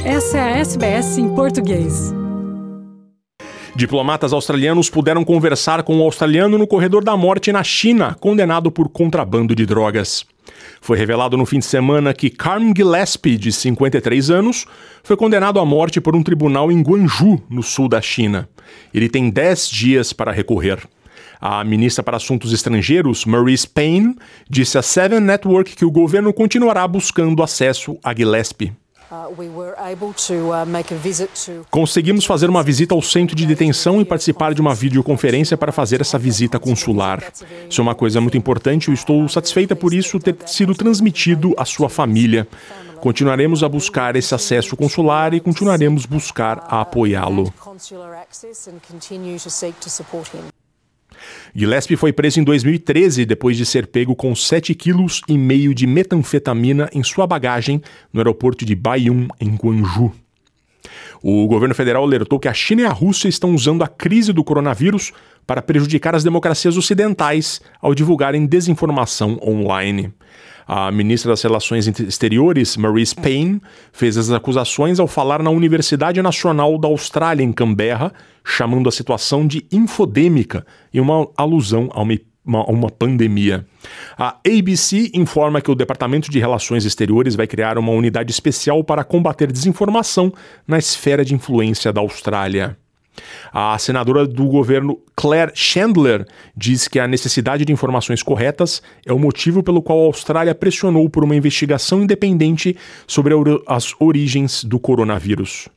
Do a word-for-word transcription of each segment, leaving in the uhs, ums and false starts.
Essa é a S B S em português. Diplomatas australianos puderam conversar com um australiano no corredor da morte na China, condenado por contrabando de drogas. Foi revelado no fim de semana que Carm Gillespie, de cinquenta e três anos, foi condenado à morte por um tribunal em Guangzhou, no sul da China. Ele tem dez dias para recorrer. A ministra para Assuntos Estrangeiros, Marise Payne, disse à Seven Network que o governo continuará buscando acesso a Gillespie. Conseguimos fazer uma visita ao centro de detenção e participar de uma videoconferência para fazer essa visita consular. Isso é uma coisa muito importante e eu estou satisfeita por isso ter sido transmitido à sua família. Continuaremos a buscar esse acesso consular e continuaremos a buscar a apoiá-lo. Gillespie foi preso em dois mil e treze depois de ser pego com sete vírgula cinco quilos de metanfetamina em sua bagagem no aeroporto de Baiyun, em Guangzhou. O governo federal alertou que a China e a Rússia estão usando a crise do coronavírus para prejudicar as democracias ocidentais ao divulgarem desinformação online. A ministra das Relações Exteriores, Marise Payne, fez as acusações ao falar na Universidade Nacional da Austrália, em Canberra, chamando a situação de infodêmica e uma alusão a uma, uma, a uma pandemia. A A B C informa que o Departamento de Relações Exteriores vai criar uma unidade especial para combater desinformação na esfera de influência da Austrália. A senadora do governo Claire Chandler diz que a necessidade de informações corretas é o motivo pelo qual a Austrália pressionou por uma investigação independente sobre as origens do coronavírus.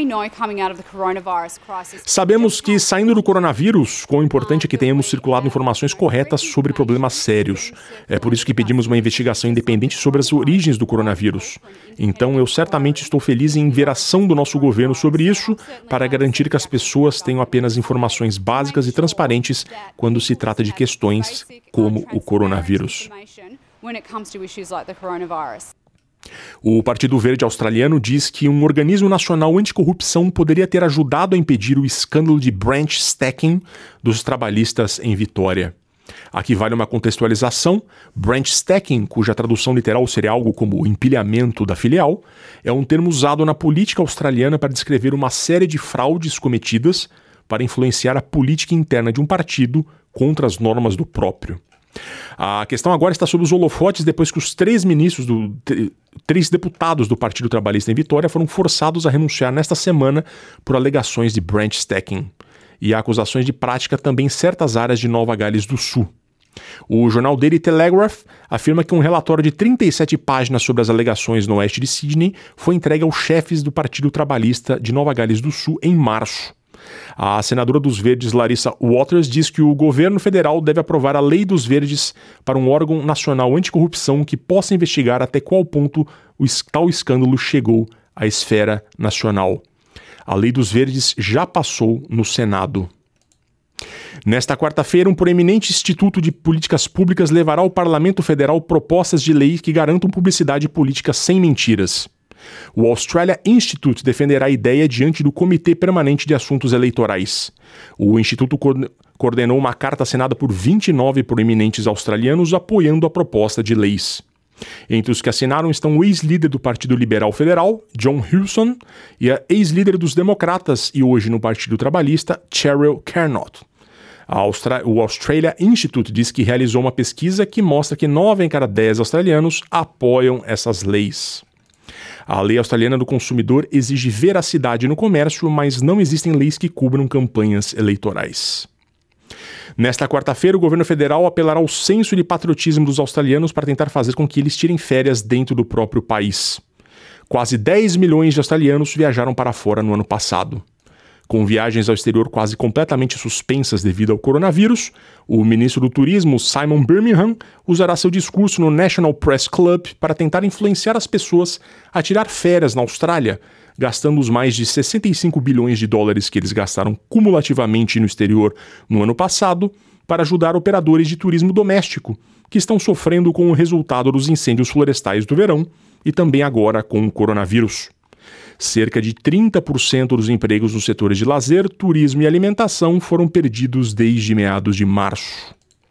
Sabemos que, saindo do coronavírus, quão importante é que tenhamos circulado informações corretas sobre problemas sérios. É por isso que pedimos uma investigação independente sobre as origens do coronavírus. Então, eu certamente estou feliz em ver a ação do nosso governo sobre isso, para garantir que as pessoas tenham apenas informações básicas e transparentes quando se trata de questões como o coronavírus. O Partido Verde Australiano diz que um organismo nacional anticorrupção poderia ter ajudado a impedir o escândalo de branch stacking dos trabalhistas em Vitória. Aqui vale uma contextualização. Branch stacking, cuja tradução literal seria algo como empilhamento da filial, é um termo usado na política australiana para descrever uma série de fraudes cometidas para influenciar a política interna de um partido contra as normas do próprio. A questão agora está sob os holofotes depois que os três ministros, do, três deputados do Partido Trabalhista em Vitória foram forçados a renunciar nesta semana por alegações de branch stacking e acusações de prática também em certas áreas de Nova Gales do Sul. O jornal Daily Telegraph afirma que um relatório de trinta e sete páginas sobre as alegações no oeste de Sydney foi entregue aos chefes do Partido Trabalhista de Nova Gales do Sul em março. A senadora dos Verdes, Larissa Waters, diz que o governo federal deve aprovar a Lei dos Verdes para um órgão nacional anticorrupção que possa investigar até qual ponto o tal escândalo chegou à esfera nacional. A Lei dos Verdes já passou no Senado. Nesta quarta-feira, um proeminente Instituto de Políticas Públicas levará ao Parlamento Federal propostas de lei que garantam publicidade política sem mentiras. O Australia Institute defenderá a ideia diante do Comitê Permanente de Assuntos Eleitorais. O Instituto coordenou uma carta assinada por vinte e nove proeminentes australianos apoiando a proposta de leis. Entre os que assinaram estão o ex-líder do Partido Liberal Federal, John Hewson, e a ex-líder dos Democratas e hoje no Partido Trabalhista, Cheryl Kernot. Austra- o Australia Institute diz que realizou uma pesquisa que mostra que nove em cada dez australianos apoiam essas leis. A lei australiana do consumidor exige veracidade no comércio, mas não existem leis que cubram campanhas eleitorais. Nesta quarta-feira, o governo federal apelará ao senso de patriotismo dos australianos para tentar fazer com que eles tirem férias dentro do próprio país. Quase dez milhões de australianos viajaram para fora no ano passado. Com viagens ao exterior quase completamente suspensas devido ao coronavírus, o ministro do Turismo, Simon Birmingham, usará seu discurso no National Press Club para tentar influenciar as pessoas a tirar férias na Austrália, gastando os mais de sessenta e cinco bilhões de dólares que eles gastaram cumulativamente no exterior no ano passado para ajudar operadores de turismo doméstico, que estão sofrendo com o resultado dos incêndios florestais do verão e também agora com o coronavírus. Cerca de trinta por cento dos empregos nos setores de lazer, turismo e alimentação foram perdidos desde meados de março.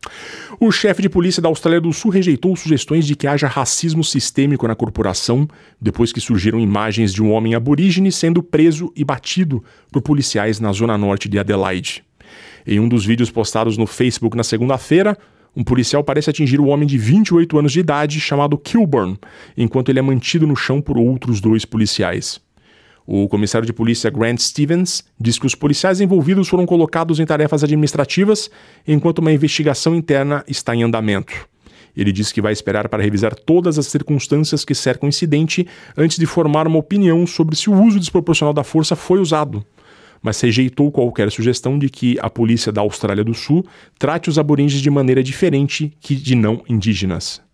O chefe de polícia da Austrália do Sul rejeitou sugestões de que haja racismo sistêmico na corporação depois que surgiram imagens de um homem aborígene sendo preso e batido por policiais na zona norte de Adelaide. Em um dos vídeos postados no Facebook na segunda-feira, um policial parece atingir o homem de vinte e oito anos de idade chamado Kilburn, enquanto ele é mantido no chão por outros dois policiais. O comissário de polícia Grant Stevens diz que os policiais envolvidos foram colocados em tarefas administrativas enquanto uma investigação interna está em andamento. Ele diz que vai esperar para revisar todas as circunstâncias que cercam o incidente antes de formar uma opinião sobre se o uso desproporcional da força foi usado, mas rejeitou qualquer sugestão de que a polícia da Austrália do Sul trate os aborígenes de maneira diferente que de não indígenas.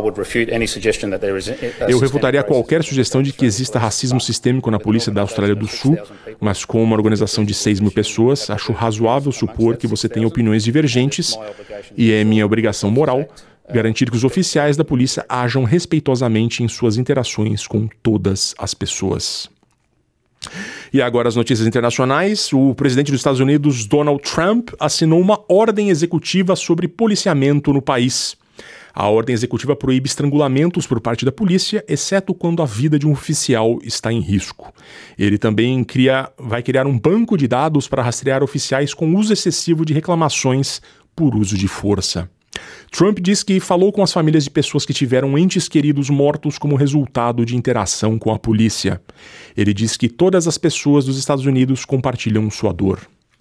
Eu refutaria qualquer sugestão de que exista racismo sistêmico na polícia da Austrália do Sul, mas com uma organização de seis mil pessoas, acho razoável supor que você tenha opiniões divergentes e é minha obrigação moral garantir que os oficiais da polícia ajam respeitosamente em suas interações com todas as pessoas. E agora as notícias internacionais. O presidente dos Estados Unidos, Donald Trump, assinou uma ordem executiva sobre policiamento no país. A ordem executiva proíbe estrangulamentos por parte da polícia, exceto quando a vida de um oficial está em risco. Ele também cria, vai criar um banco de dados para rastrear oficiais com uso excessivo de reclamações por uso de força. Trump diz que falou com as famílias de pessoas que tiveram entes queridos mortos como resultado de interação com a polícia. Ele diz que todas as pessoas dos Estados Unidos compartilham sua dor.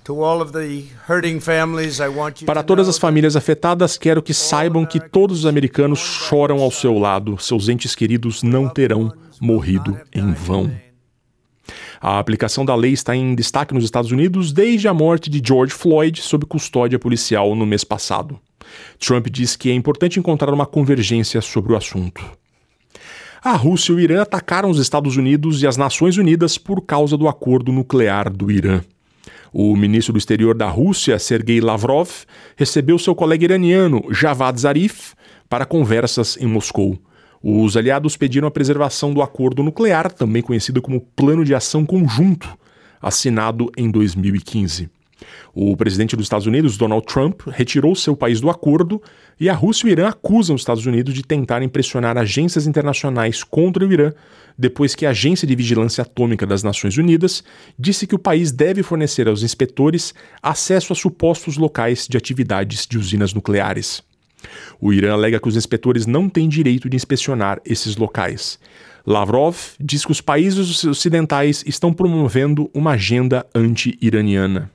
Para todas as famílias afetadas, quero que saibam que todos os americanos choram ao seu lado. Seus entes queridos não terão morrido em vão. A aplicação da lei está em destaque nos Estados Unidos desde a morte de George Floyd sob custódia policial no mês passado. Trump diz que é importante encontrar uma convergência sobre o assunto. A Rússia e o Irã atacaram os Estados Unidos e as Nações Unidas por causa do acordo nuclear do Irã. O ministro do Exterior da Rússia, Sergei Lavrov, recebeu seu colega iraniano, Javad Zarif, para conversas em Moscou. Os aliados pediram a preservação do acordo nuclear, também conhecido como Plano de Ação Conjunto, assinado em dois mil e quinze. O presidente dos Estados Unidos, Donald Trump, retirou seu país do acordo e a Rússia e o Irã acusam os Estados Unidos de tentarem pressionar agências internacionais contra o Irã, depois que a Agência de Vigilância Atômica das Nações Unidas disse que o país deve fornecer aos inspetores acesso a supostos locais de atividades de usinas nucleares. O Irã alega que os inspetores não têm direito de inspecionar esses locais. Lavrov diz que os países ocidentais estão promovendo uma agenda anti-iraniana.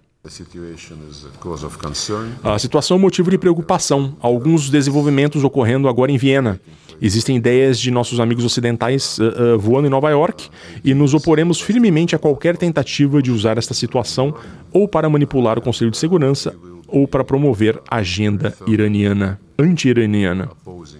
A situação é um motivo de preocupação. Há alguns desenvolvimentos ocorrendo agora em Viena. Existem ideias de nossos amigos ocidentais uh, uh, voando em Nova York e nos oporemos firmemente a qualquer tentativa de usar esta situação ou para manipular o Conselho de Segurança ou para promover a agenda iraniana, anti-iraniana.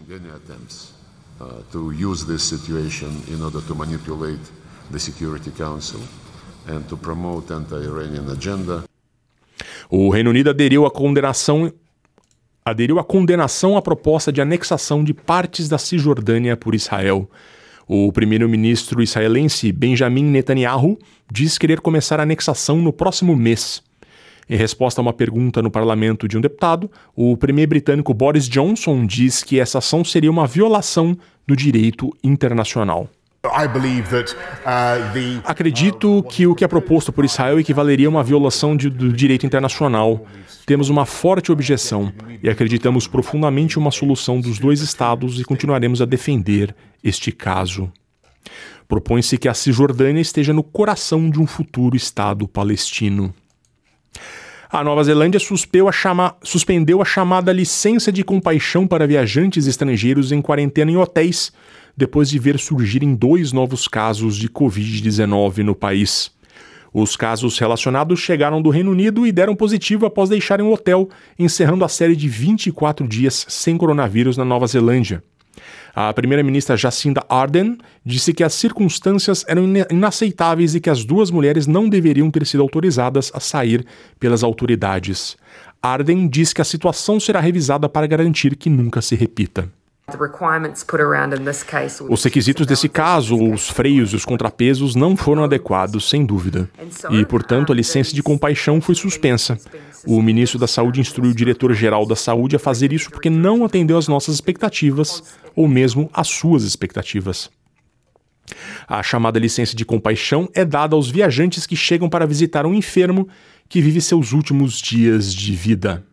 O Reino Unido aderiu à condenação, aderiu à condenação à proposta de anexação de partes da Cisjordânia por Israel. O primeiro-ministro israelense Benjamin Netanyahu diz querer começar a anexação no próximo mês. Em resposta a uma pergunta no parlamento de um deputado, o premier britânico Boris Johnson diz que essa ação seria uma violação do direito internacional. Acredito que o que é proposto por Israel equivaleria a uma violação de, do direito internacional. Temos uma forte objeção e acreditamos profundamente em uma solução dos dois estados e continuaremos a defender este caso. Propõe-se que a Cisjordânia esteja no coração de um futuro estado palestino. A Nova Zelândia a chama... suspendeu a chamada licença de compaixão para viajantes estrangeiros em quarentena em hotéis, depois de ver surgirem dois novos casos de covid dezenove no país. Os casos relacionados chegaram do Reino Unido e deram positivo após deixarem o hotel, encerrando a série de vinte e quatro dias sem coronavírus na Nova Zelândia. A primeira-ministra Jacinda Ardern disse que as circunstâncias eram inaceitáveis e que as duas mulheres não deveriam ter sido autorizadas a sair pelas autoridades. Ardern diz que a situação será revisada para garantir que nunca se repita. Os requisitos desse caso, os freios e os contrapesos, não foram adequados, sem dúvida. E, portanto, a licença de compaixão foi suspensa. O ministro da Saúde instruiu o diretor-geral da Saúde a fazer isso porque não atendeu às nossas expectativas, ou mesmo às suas expectativas. A chamada licença de compaixão é dada aos viajantes que chegam para visitar um enfermo que vive seus últimos dias de vida.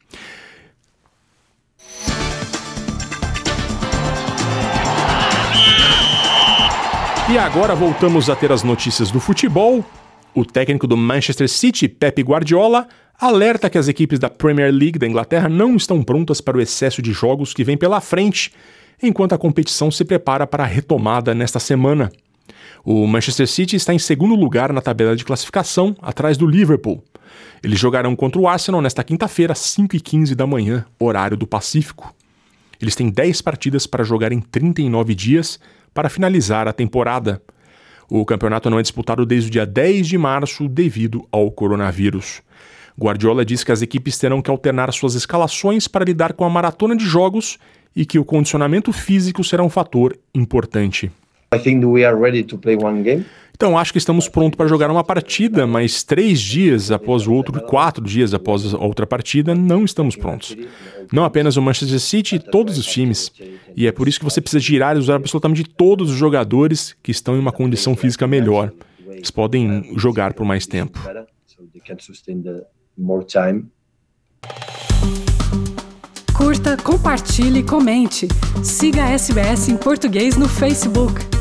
E agora voltamos a ter as notícias do futebol. O técnico do Manchester City, Pep Guardiola, alerta que as equipes da Premier League da Inglaterra não estão prontas para o excesso de jogos que vem pela frente, enquanto a competição se prepara para a retomada nesta semana. O Manchester City está em segundo lugar na tabela de classificação, atrás do Liverpool. Eles jogarão contra o Arsenal nesta quinta-feira, às cinco e quinze da manhã, horário do Pacífico. Eles têm dez partidas para jogar em trinta e nove dias para finalizar a temporada. O campeonato não é disputado desde o dia dez de março devido ao coronavírus. Guardiola diz que as equipes terão que alternar suas escalações para lidar com a maratona de jogos e que o condicionamento físico será um fator importante. I think we are ready to play one game. Então, acho que estamos prontos para jogar uma partida, mas três dias após o outro, quatro dias após a outra partida, não estamos prontos. Não apenas o Manchester City, todos os times. E é por isso que você precisa girar e usar absolutamente todos os jogadores que estão em uma condição física melhor. Eles podem jogar por mais tempo. Curta, compartilhe e comente. Siga a S B S em português no Facebook.